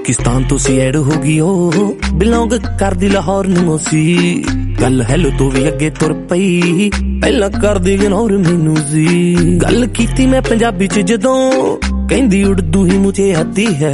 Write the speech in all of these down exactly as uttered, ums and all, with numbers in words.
पाकिस्तान तो सी ऐड हो गई ओ बिलोंग कर दी लाहौर नूं सी गल हैलो तो भी अगे तुर पई पहला कर दी इग्नोर मैनू सी गल कीती मैं पंजाबी च जदों कहंदी उर्दू ही मुझे आती है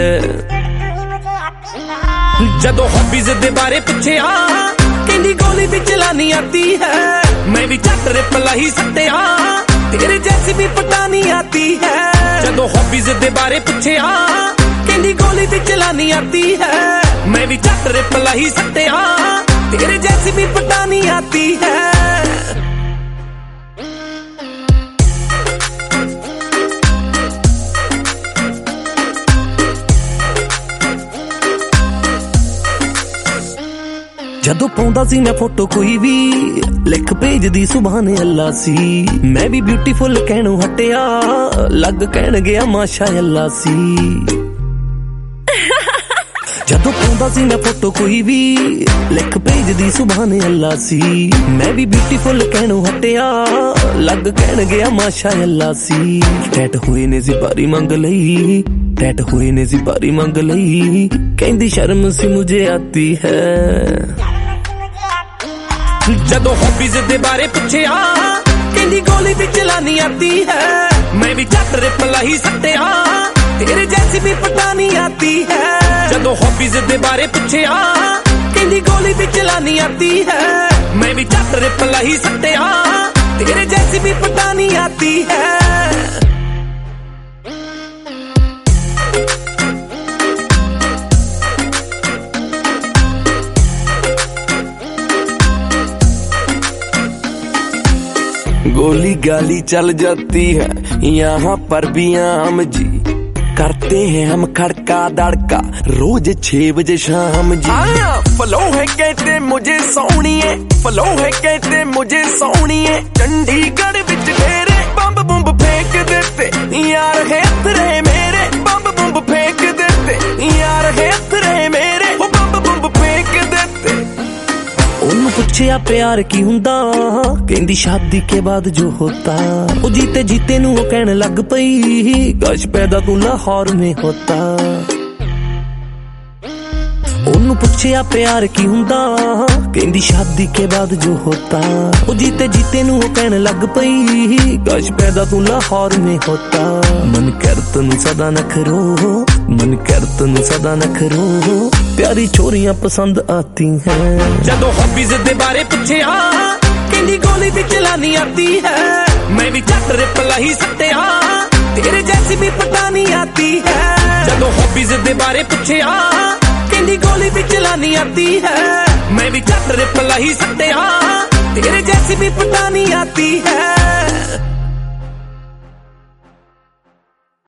जदों हॉबीज दे बारे पुछया कहंदी गोली भी चलानी आती है मैं भी झट रिप्लाई ही सट्टिया तेरे जैसी भी पटानी आती है जदों हॉबीज दे बारे पुछया कहंदी गोली भी चलानी आती है मैं भी झट रिप्लाई ही सट्टिया तेरे जैसी भी पटानी आती है जदों पाउंदा सी मैं फोटो कोई भी लिख भेजदी सुभान अल्लाह सी मैं भी ब्यूटीफुल कहणों हटिया लग कहण गया माशा अल्लाह सी जदों पाउंदा सी मैं फोटो कोई भी लिख भेजदी सुभान अल्लाह सी मैं भी ब्यूटीफुल कहणों हटिया लग कहण गया माशा अल्लाह सी टैट हुए ने ज़िबारी मंग लई टैट हुए ने ज़िबारी मंग लई कहंदी शर्म सी मुझे आती है जदों हॉबीज दे बारे पुछया कहंदी गोली भी चलानी आती है मैं भी झट रिप्लाई ही सट्टिया तेरे जैसी भी पटानी आती है जदों हॉबीज दे बारे पुछया कहंदी गोली भी चलानी आती है मैं भी झट रिप्लाई ही सट्टिया तेरे जैसी भी पटानी आती है गोली गाली चल जाती है यहाँ पर भी आम जी करते हैं हम खड़का दड़का रोज छह बजे शाम जी फलो है कहते मुझे सोनिए फलो है कहते मुझे सोनिए चंडीगढ़ बिच ढेरे बम्ब बुम्ब फेंक देते यार है तेरे मेरे बम्ब बुम्ब फेंक देते यार है तेरे मेरे वो बम्ब बुम्ब फेंक देते उन्होंने पूछया प्यार की हुंदा कहंदी शादी के बाद जो होता वो जीते जीते नू वो कहने लग पई गश पैदा तू लाहौर में होता उन्होंने पूछया प्यार की हुंदा कहंदी शादी के बाद जो होता वो जीते जीते नू वो कहने लग पई गश पैदा तू लाहौर में होता मन कर तनु सदा नखरो मन कर तनु सदा नखरो प्यारी छोरियां पसंद आती हैं जदों हॉबीज दे बारे पुछया कहंदी गोली भी चलानी आती है मैं भी झट रिप्लाई ही सट्टिया तेरे जैसी भी पटानी आती है जदों हॉबीज दे बारे पुछया कहंदी गोली भी चलानी आती है मैं भी झट रिप्लाई ही सट्टिया तेरे जैसी भी पटानी आती है